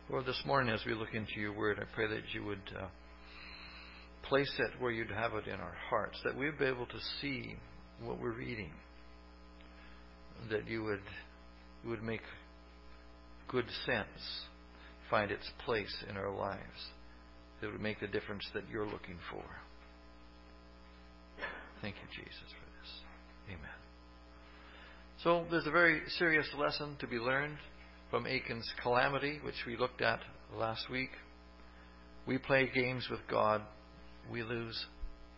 Lord, this morning as we look into your word, I pray that you would place it where you'd have it in our hearts, that we'd be able to see what we're reading, that you would make good sense find its place in our lives, that would make the difference that you're looking for. Thank you, Jesus, for this. Amen. So there's a very serious lesson to be learned from Achan's calamity, which we looked at last week. We play games with God, we lose.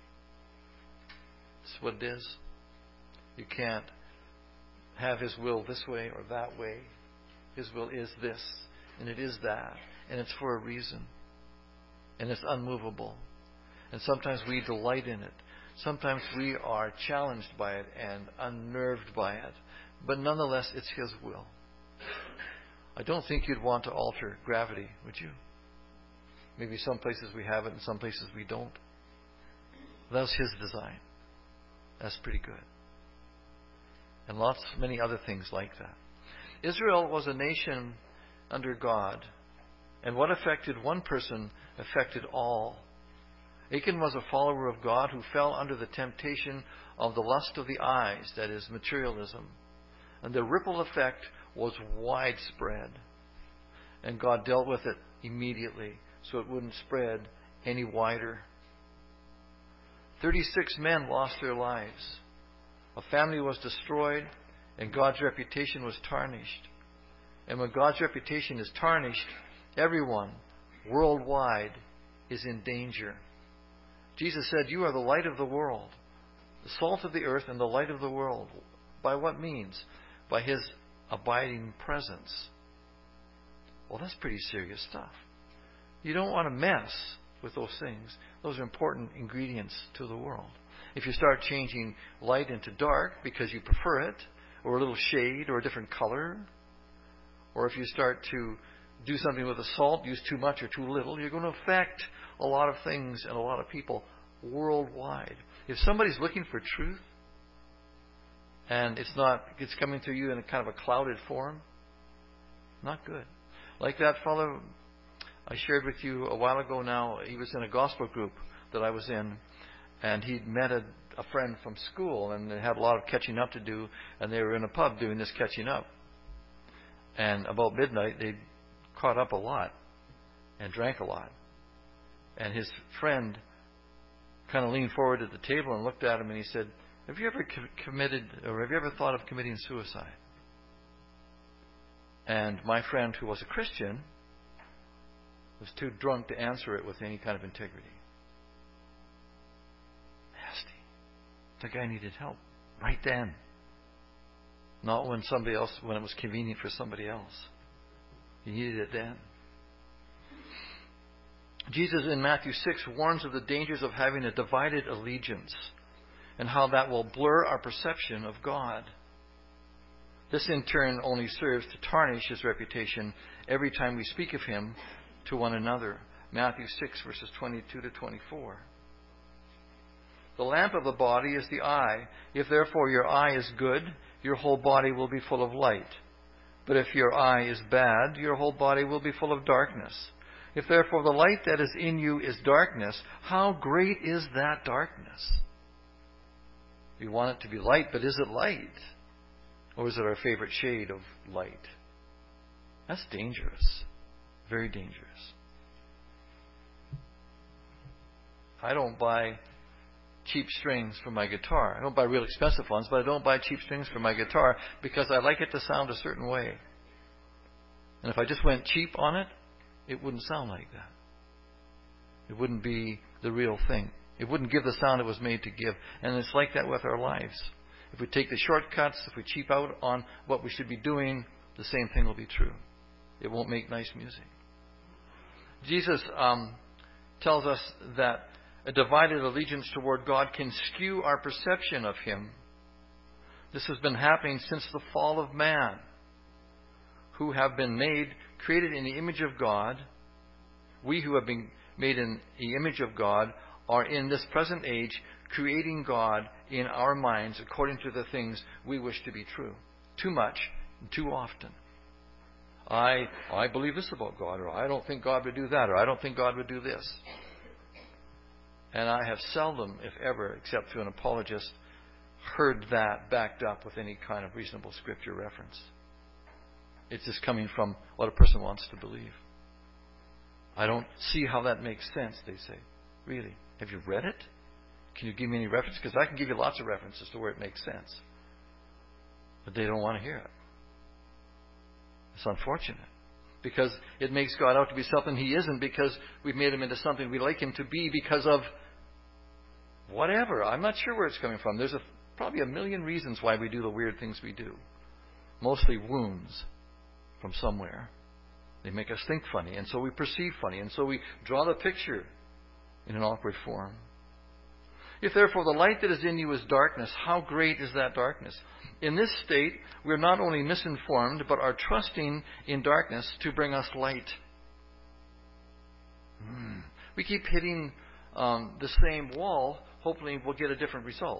That's what it is. You can't have His will this way or that way. His will is this, and it is that, and it's for a reason. And it's unmovable. And sometimes we delight in it. Sometimes we are challenged by it and unnerved by it. But nonetheless, it's His will. I don't think you'd want to alter gravity, would you? Maybe some places we have it and some places we don't. That's His design. That's pretty good. And many other things like that. Israel was a nation under God. And what affected one person affected all. Achan was a follower of God who fell under the temptation of the lust of the eyes, that is, materialism. And the ripple effect was widespread. And God dealt with it immediately so it wouldn't spread any wider. 36 men lost their lives. A family was destroyed, and God's reputation was tarnished. And when God's reputation is tarnished, everyone worldwide is in danger. Jesus said, "You are the light of the world, the salt of the earth and the light of the world." By what means? By His abiding presence. Well, that's pretty serious stuff. You don't want to mess with those things. Those are important ingredients to the world. If you start changing light into dark because you prefer it, or a little shade or a different color, or if you start to do something with the salt, use too much or too little, you're going to affect a lot of things and a lot of people worldwide. If somebody's looking for truth and it's coming to you in a kind of a clouded form, not good. Like that fellow I shared with you a while ago now, he was in a gospel group that I was in, and he'd met a friend from school, and they had a lot of catching up to do, and they were in a pub doing this catching up. And about midnight, they caught up a lot and drank a lot. And his friend kind of leaned forward at the table and looked at him, and he said, "Have you ever have you ever thought of committing suicide?" And my friend, who was a Christian, was too drunk to answer it with any kind of integrity. Nasty. The guy needed help right then. Not when it was convenient for somebody else. He needed it then. Jesus in Matthew 6 warns of the dangers of having a divided allegiance and how that will blur our perception of God. This in turn only serves to tarnish His reputation every time we speak of Him to one another. Matthew 6 verses 22 to 24. The lamp of the body is the eye. If therefore your eye is good, your whole body will be full of light. But if your eye is bad, your whole body will be full of darkness. If therefore the light that is in you is darkness, how great is that darkness? We want it to be light, but is it light? Or is it our favorite shade of light? That's dangerous. Very dangerous. I don't buy cheap strings for my guitar. I don't buy real expensive ones, but I don't buy cheap strings for my guitar because I like it to sound a certain way. And if I just went cheap on it, it wouldn't sound like that. It wouldn't be the real thing. It wouldn't give the sound it was made to give. And it's like that with our lives. If we take the shortcuts, if we cheap out on what we should be doing, the same thing will be true. It won't make nice music. Jesus tells us that a divided allegiance toward God can skew our perception of Him. This has been happening since the fall of man, who have been created in the image of God. We who have been made in the image of God are in this present age creating God in our minds according to the things we wish to be true. Too much and too often. I believe this about God, or I don't think God would do that, or I don't think God would do this. And I have seldom, if ever, except through an apologist, heard that backed up with any kind of reasonable scripture reference. It's just coming from what a person wants to believe. I don't see how that makes sense, they say. Really? Have you read it? Can you give me any reference? Because I can give you lots of references to where it makes sense. But they don't want to hear it. It's unfortunate. Because it makes God out to be something He isn't, because we've made Him into something we like Him to be because of whatever. I'm not sure where it's coming from. There's probably a million reasons why we do the weird things we do. Mostly wounds from somewhere. They make us think funny, and so we perceive funny, and so we draw the picture in an awkward form. If therefore the light that is in you is darkness, how great is that darkness? In this state, we are not only misinformed, but are trusting in darkness to bring us light. We keep hitting the same wall, hoping we'll get a different result.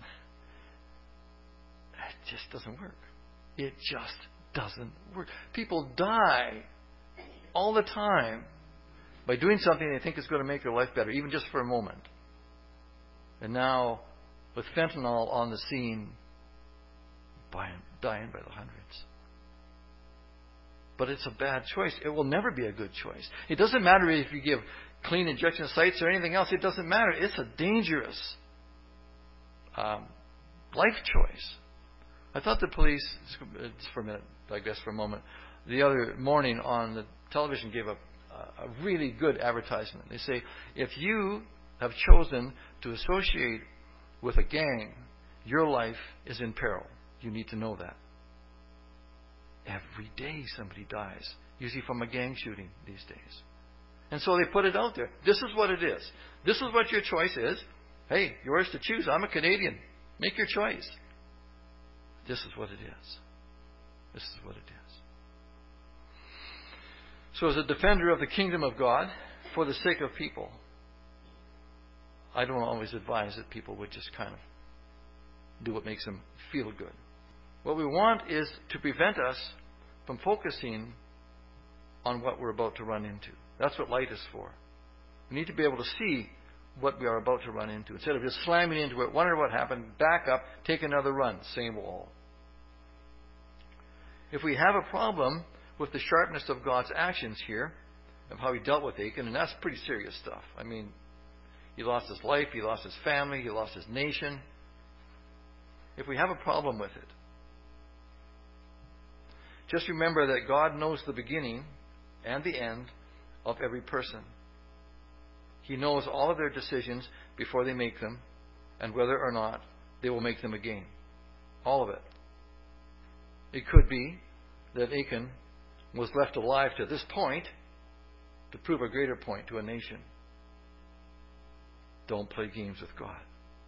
It just doesn't work. It just doesn't work. People die all the time by doing something they think is going to make their life better, even just for a moment. And now, with fentanyl on the scene, dying by the hundreds. But it's a bad choice. It will never be a good choice. It doesn't matter if you give clean injection sites or anything else. It doesn't matter. It's a dangerous life choice. I thought the police, just for a minute, digress for a moment, the other morning on the television gave a really good advertisement. They say, if you have chosen to associate with a gang, your life is in peril. You need to know that. Every day somebody dies, usually from a gang shooting these days. And so they put it out there. This is what it is. This is what your choice is. Hey, yours to choose. I'm a Canadian. Make your choice. This is what it is. This is what it is. So as a defender of the kingdom of God, for the sake of people, I don't always advise that people would just kind of do what makes them feel good. What we want is to prevent us from focusing on what we're about to run into. That's what light is for. We need to be able to see what we are about to run into. Instead of just slamming into it, wonder what happened, back up, take another run, same wall. If we have a problem with the sharpness of God's actions here, of how He dealt with Achan, and that's pretty serious stuff. I mean, he lost his life, he lost his family, he lost his nation. If we have a problem with it, just remember that God knows the beginning and the end of every person. He knows all of their decisions before they make them, and whether or not they will make them again. All of it. It could be that Achan was left alive to this point to prove a greater point to a nation. Don't play games with God.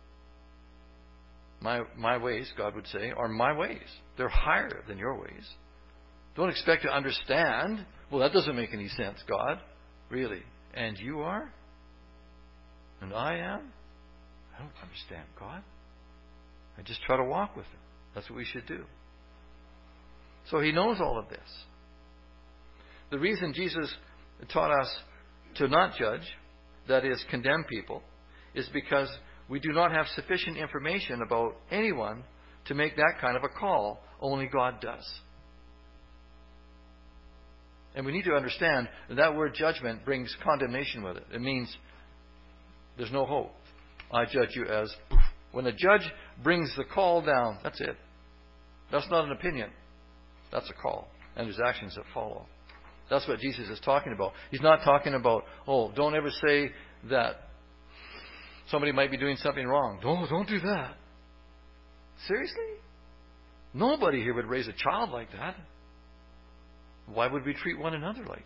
My ways, God would say, are my ways. They're higher than your ways. Don't expect to understand. Well, that doesn't make any sense, God. Really. And you are? And I am? I don't understand God. I just try to walk with Him. That's what we should do. So He knows all of this. The reason Jesus taught us to not judge, that is, condemn people, is because we do not have sufficient information about anyone to make that kind of a call. Only God does. And we need to understand that word judgment brings condemnation with it. It means there's no hope. I judge you as... When a judge brings the call down, that's it. That's not an opinion. That's a call. And there's actions that follow. That's what Jesus is talking about. He's not talking about, don't ever say that somebody might be doing something wrong. Don't do that. Seriously? Nobody here would raise a child like that. Why would we treat one another like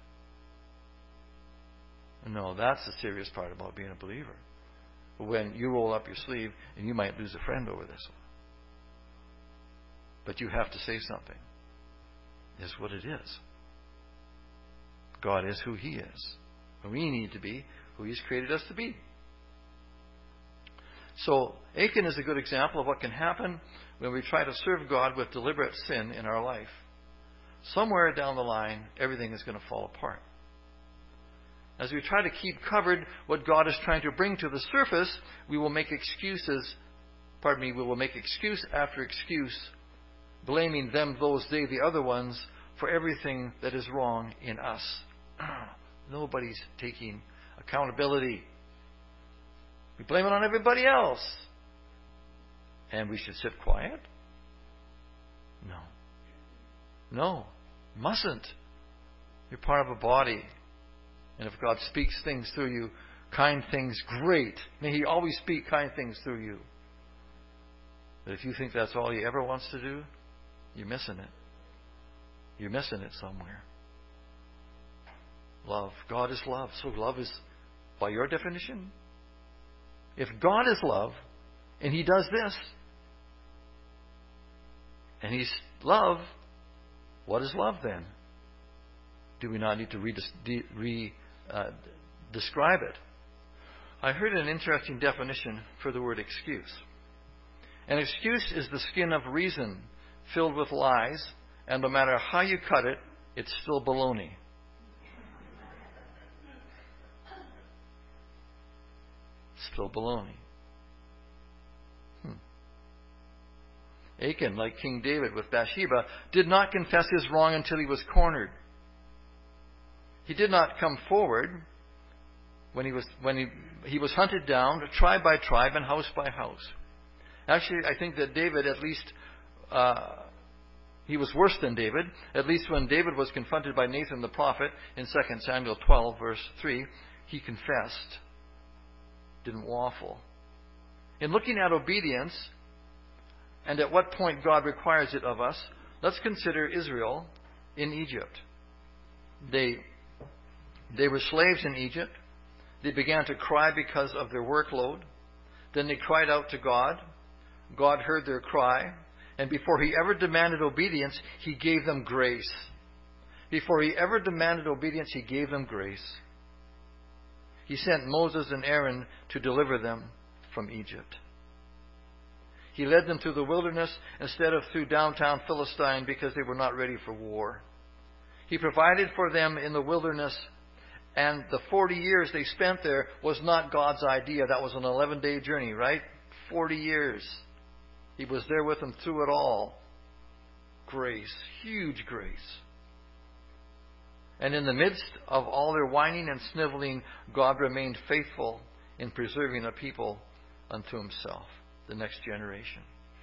that? No, that's the serious part about being a believer. When you roll up your sleeve and you might lose a friend over this one. But you have to say something. It's what it is. God is who He is. And we need to be who He's created us to be. So Achan is a good example of what can happen when we try to serve God with deliberate sin in our life. somewhere down the line, everything is going to fall apart. As we try to keep covered what God is trying to bring to the surface, we will make we will make excuse after excuse, blaming them, those, they, the other ones, for everything that is wrong in us. Nobody's taking accountability. We blame it on everybody else. And we should sit quiet? No. Mustn't. You're part of a body. And if God speaks things through you, kind things, great. May He always speak kind things through you. But if you think that's all He ever wants to do, you're missing it. You're missing it somewhere. Love. God is love. So love is, by your definition, if God is love, and He does this, and He's love, what is love then? Do we not need to describe it? I heard an interesting definition for the word excuse. An excuse is the skin of reason filled with lies, and no matter how you cut it, it's still baloney. Still baloney. Achan, like King David with Bathsheba, did not confess his wrong until he was cornered. He did not come forward when he was hunted down, tribe by tribe and house by house. Actually, I think that David, at least, he was worse than David. At least when David was confronted by Nathan the prophet in 2 Samuel 12, verse 3, he confessed. Didn't waffle. In looking at obedience, and at what point God requires it of us, let's consider Israel in Egypt. They were slaves in Egypt. They began to cry because of their workload. Then they cried out to God. God heard their cry. And before He ever demanded obedience, He gave them grace. Before He ever demanded obedience, He gave them grace. He sent Moses and Aaron to deliver them from Egypt. He led them through the wilderness instead of through downtown Philistine because they were not ready for war. He provided for them in the wilderness, and the 40 years they spent there was not God's idea. That was an 11-day journey, right? 40 years. He was there with them through it all. Grace, huge grace. And in the midst of all their whining and sniveling, God remained faithful in preserving a people unto Himself, the next generation.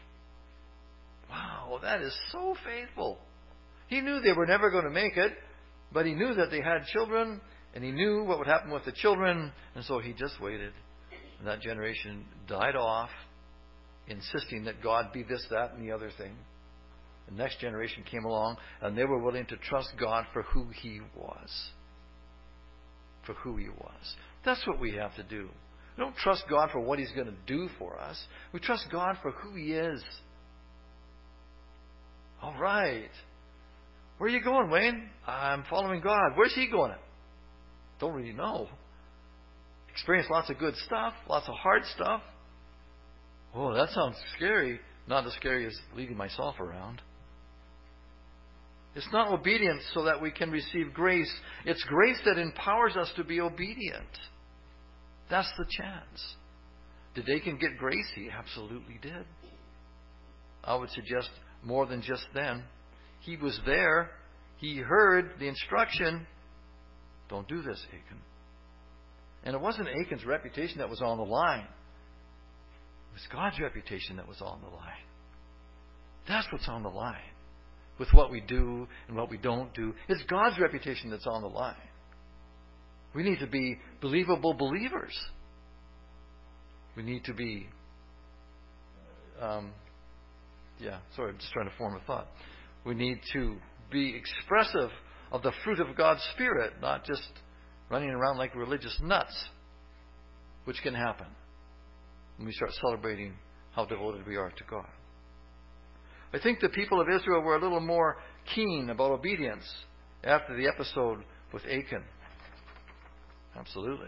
Wow, that is so faithful. He knew they were never going to make it, but He knew that they had children, and He knew what would happen with the children, and so He just waited. And that generation died off, insisting that God be this, that, and the other thing. The next generation came along, and they were willing to trust God for who He was. For who He was. That's what we have to do. We don't trust God for what He's going to do for us. We trust God for who He is. All right. Where are you going, Wayne? I'm following God. Where's He going? Don't really know. Experienced lots of good stuff, lots of hard stuff. Oh, that sounds scary. Not as scary as leading myself around. It's not obedience so that we can receive grace. It's grace that empowers us to be obedient. That's the chance. Did Achan get grace? He absolutely did. I would suggest more than just then. He was there. He heard the instruction. Don't do this, Achan. And it wasn't Achan's reputation that was on the line. It was God's reputation that was on the line. That's what's on the line. With what we do and what we don't do. It's God's reputation that's on the line. We need to be believable believers. We need to be... I'm just trying to form a thought. We need to be expressive of the fruit of God's Spirit, not just running around like religious nuts, which can happen when we start celebrating how devoted we are to God. I think the people of Israel were a little more keen about obedience after the episode with Achan. Absolutely.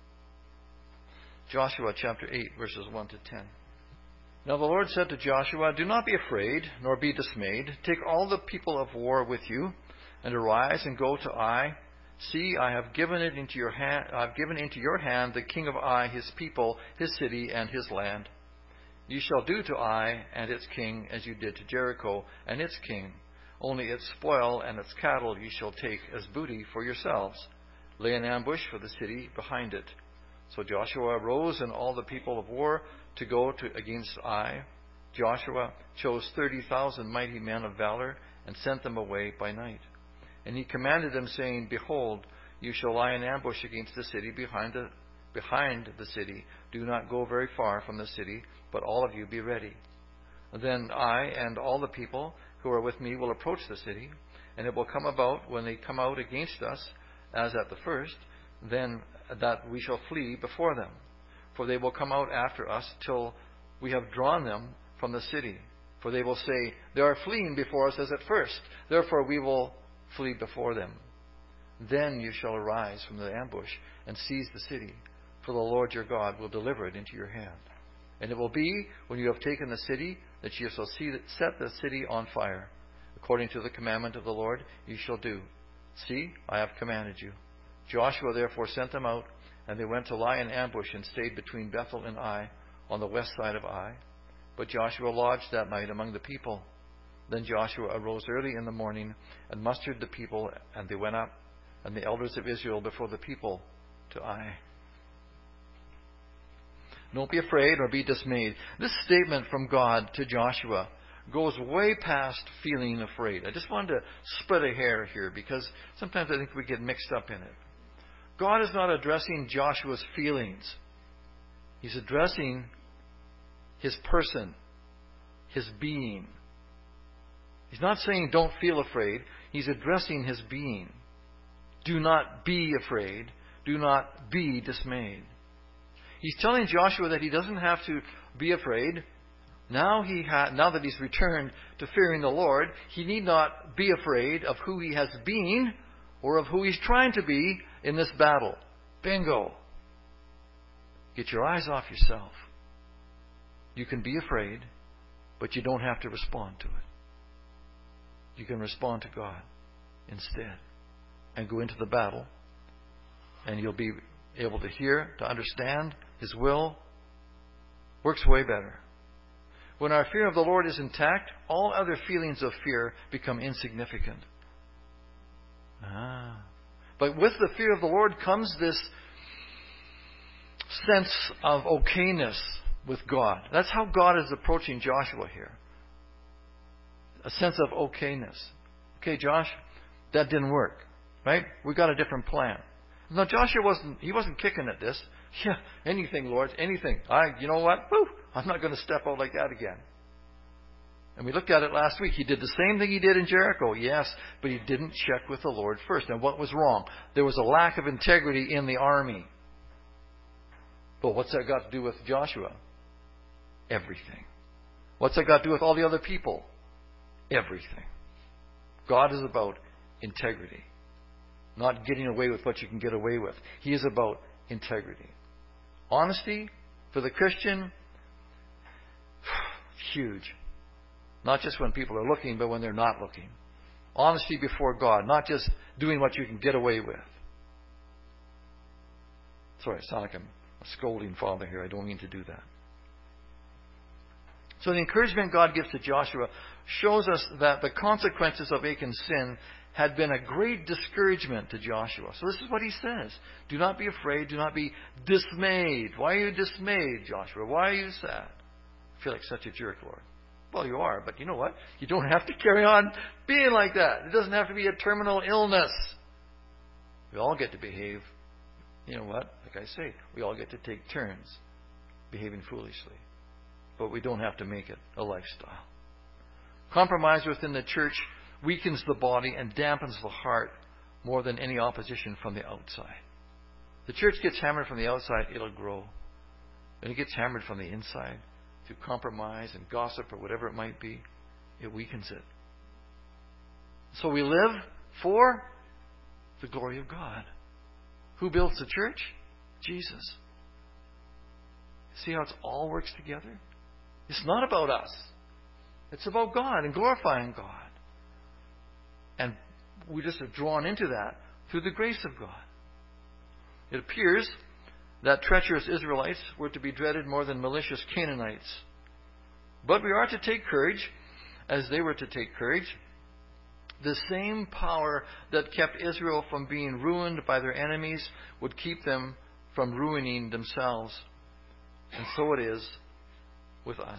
Joshua chapter 8, verses 1 to 10. Now the Lord said to Joshua, "Do not be afraid, nor be dismayed. Take all the people of war with you, and arise and go to Ai. See, I have given it into your hand. I have given into your hand the king of Ai, his people, his city, and his land. You shall do to Ai and its king as you did to Jericho and its king. Only its spoil and its cattle you shall take as booty for yourselves. Lay an ambush for the city behind it. So Joshua arose and all the people of war to go against Ai. Joshua chose 30,000 mighty men of valor and sent them away by night. And he commanded them, saying, Behold, you shall lie in ambush against the city behind the city. Do not go very far from the city, but all of you be ready. Then I and all the people who are with me will approach the city, and it will come about when they come out against us, as at the first, then that we shall flee before them. For they will come out after us till we have drawn them from the city. For they will say, They are fleeing before us as at first. Therefore we will flee before them. Then you shall arise from the ambush and seize the city, for the Lord your God will deliver it into your hand. And it will be, when you have taken the city, that you shall set the city on fire. According to the commandment of the Lord, you shall do. See, I have commanded you. Joshua therefore sent them out, and they went to lie in ambush and stayed between Bethel and Ai, on the west side of Ai. But Joshua lodged that night among the people. Then Joshua arose early in the morning and mustered the people, and they went up, and the elders of Israel before the people, to Ai. Don't be afraid or be dismayed. This statement from God to Joshua goes way past feeling afraid. I just wanted to split a hair here because sometimes I think we get mixed up in it. God is not addressing Joshua's feelings. He's addressing his person, his being. He's not saying don't feel afraid. He's addressing his being. Do not be afraid. Do not be dismayed. He's telling Joshua that he doesn't have to be afraid. Now that he's returned to fearing the Lord, he need not be afraid of who he has been or of who he's trying to be in this battle. Bingo. Get your eyes off yourself. You can be afraid, but you don't have to respond to it. You can respond to God instead and go into the battle, and you'll be able to hear, to understand His will. Works way better. When our fear of the Lord is intact, all other feelings of fear become insignificant. But with the fear of the Lord comes this sense of okayness with God. That's how God is approaching Joshua here. A sense of okayness. Okay, Josh, that didn't work. Right? We got a different plan. Now Joshua wasn't kicking at this. Yeah, anything, Lord, anything. You know what? Woo, I'm not going to step out like that again. And we looked at it last week. He did the same thing he did in Jericho, yes, but he didn't check with the Lord first. And what was wrong? There was a lack of integrity in the army. But what's that got to do with Joshua? Everything. What's that got to do with all the other people? Everything. God is about integrity. Not getting away with what you can get away with. He is about integrity. Honesty for the Christian, huge. Not just when people are looking, but when they're not looking. Honesty before God, not just doing what you can get away with. Sorry, I sound like I'm a scolding father here. I don't mean to do that. So the encouragement God gives to Joshua shows us that the consequences of Achan's sin had been a great discouragement to Joshua. So this is what he says. Do not be afraid. Do not be dismayed. Why are you dismayed, Joshua? Why are you sad? I feel like such a jerk, Lord. Well, you are, but you know what? You don't have to carry on being like that. It doesn't have to be a terminal illness. We all get to behave. You know what? Like I say, we all get to take turns behaving foolishly. But we don't have to make it a lifestyle. Compromise within the church weakens the body and dampens the heart more than any opposition from the outside. The church gets hammered from the outside, it'll grow. When it gets hammered from the inside, through compromise and gossip or whatever it might be, it weakens it. So we live for the glory of God. Who builds the church? Jesus. See how it all works together? It's not about us. It's about God and glorifying God. And we just are drawn into that through the grace of God. It appears that treacherous Israelites were to be dreaded more than malicious Canaanites. But we are to take courage, as they were to take courage. The same power that kept Israel from being ruined by their enemies would keep them from ruining themselves. And so it is with us.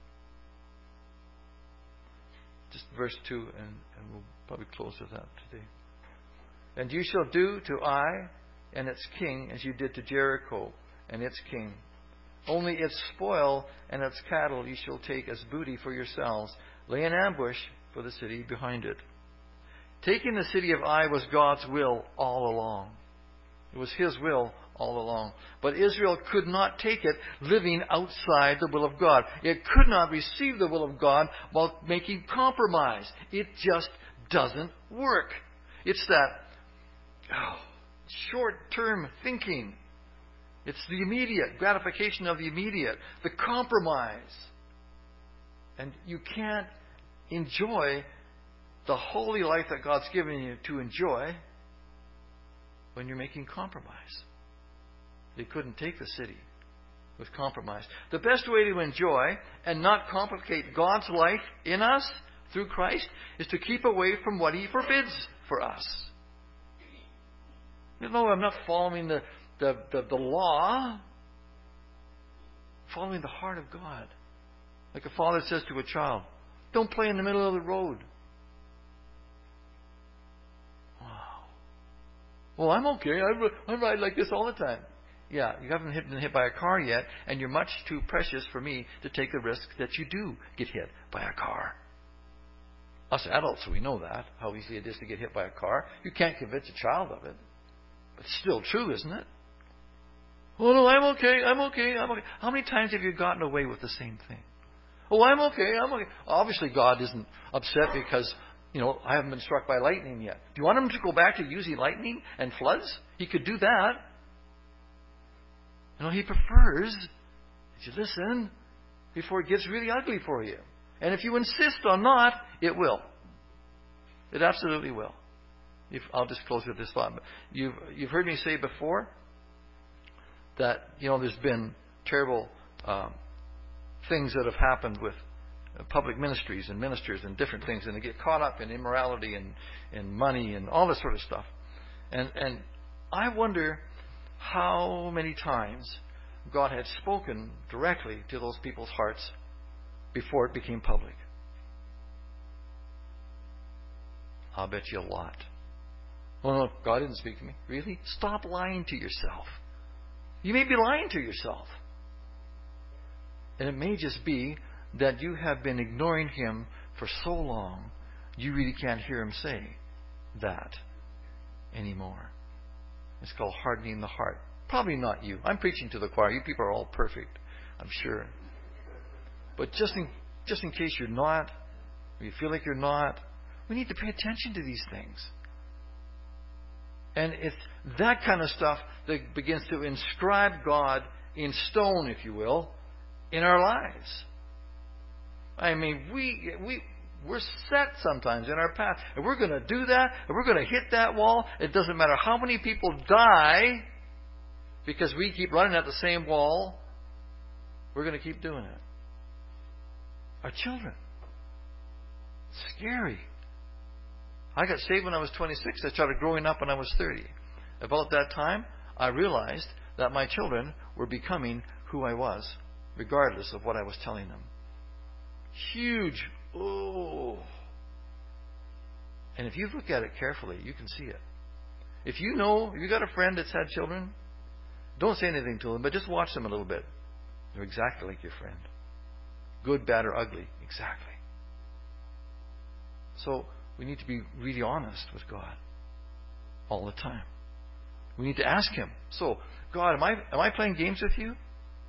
Just verse 2, and we'll probably close with that today. And you shall do to Ai and its king as you did to Jericho and its king. Only its spoil and its cattle you shall take as booty for yourselves. Lay an ambush for the city behind it. Taking the city of Ai was God's will all along. It was His will all along. But Israel could not take it living outside the will of God. It could not receive the will of God while making compromise. It just doesn't work. It's that short-term thinking. It's the immediate gratification of the immediate, the compromise. And you can't enjoy the holy life that God's given you to enjoy when you're making compromise. They couldn't take the city with compromise. The best way to enjoy and not complicate God's life in us through Christ is to keep away from what He forbids for us. You know, I'm not following the law. Following the heart of God. Like a father says to a child, don't play in the middle of the road. Wow. Well, I'm okay. I ride like this all the time. Yeah, you haven't been hit by a car yet, and you're much too precious for me to take the risk that you do get hit by a car. Us adults, we know that, how easy it is to get hit by a car. You can't convince a child of it. But it's still true, isn't it? Oh, no, I'm okay. How many times have you gotten away with the same thing? Oh, I'm okay. Obviously, God isn't upset because, I haven't been struck by lightning yet. Do you want Him to go back to using lightning and floods? He could do that. He prefers that you listen before it gets really ugly for you. And if you insist on not, it will. It absolutely will. I'll just close with this thought. You've heard me say before that, there's been terrible things that have happened with public ministries and ministers and different things, and they get caught up in immorality and money and all this sort of stuff. And I wonder how many times God had spoken directly to those people's hearts before it became public. I'll bet you a lot. Well, no, God didn't speak to me. Really? Stop lying to yourself. You may be lying to yourself. And it may just be that you have been ignoring Him for so long, you really can't hear Him say that anymore. It's called hardening the heart. Probably not you. I'm preaching to the choir. You people are all perfect, I'm sure. But just in case you're not, or you feel like you're not, we need to pay attention to these things. And it's that kind of stuff that begins to inscribe God in stone, if you will, in our lives. I mean, we're set sometimes in our path. And we're going to do that, and we're going to hit that wall. It doesn't matter how many people die because we keep running at the same wall. We're going to keep doing it. Our children. Scary. I got saved when I was 26. I started growing up when I was 30. About that time, I realized that my children were becoming who I was, regardless of what I was telling them. Huge. Oh. And if you look at it carefully, you can see it. If you got a friend that's had children, don't say anything to them, but just watch them a little bit. They're exactly like your friend. Good, bad, or ugly. Exactly. So we need to be really honest with God all the time. We need to ask Him. So, God, am I playing games with you?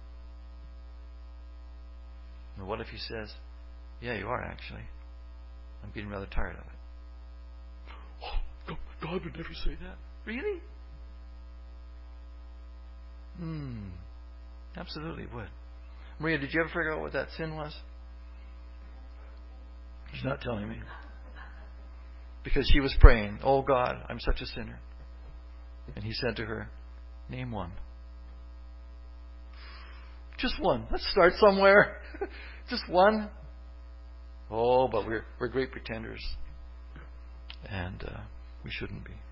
And what if He says, yeah, you are actually. I'm getting rather tired of it. Oh, God would never say that. Really? Absolutely would. Maria, did you ever figure out what that sin was? She's not telling me. because she was praying, "Oh God, I'm such a sinner." And He said to her, "Name one. Just one. Let's start somewhere. Just one." Oh, but we're great pretenders. And we shouldn't be.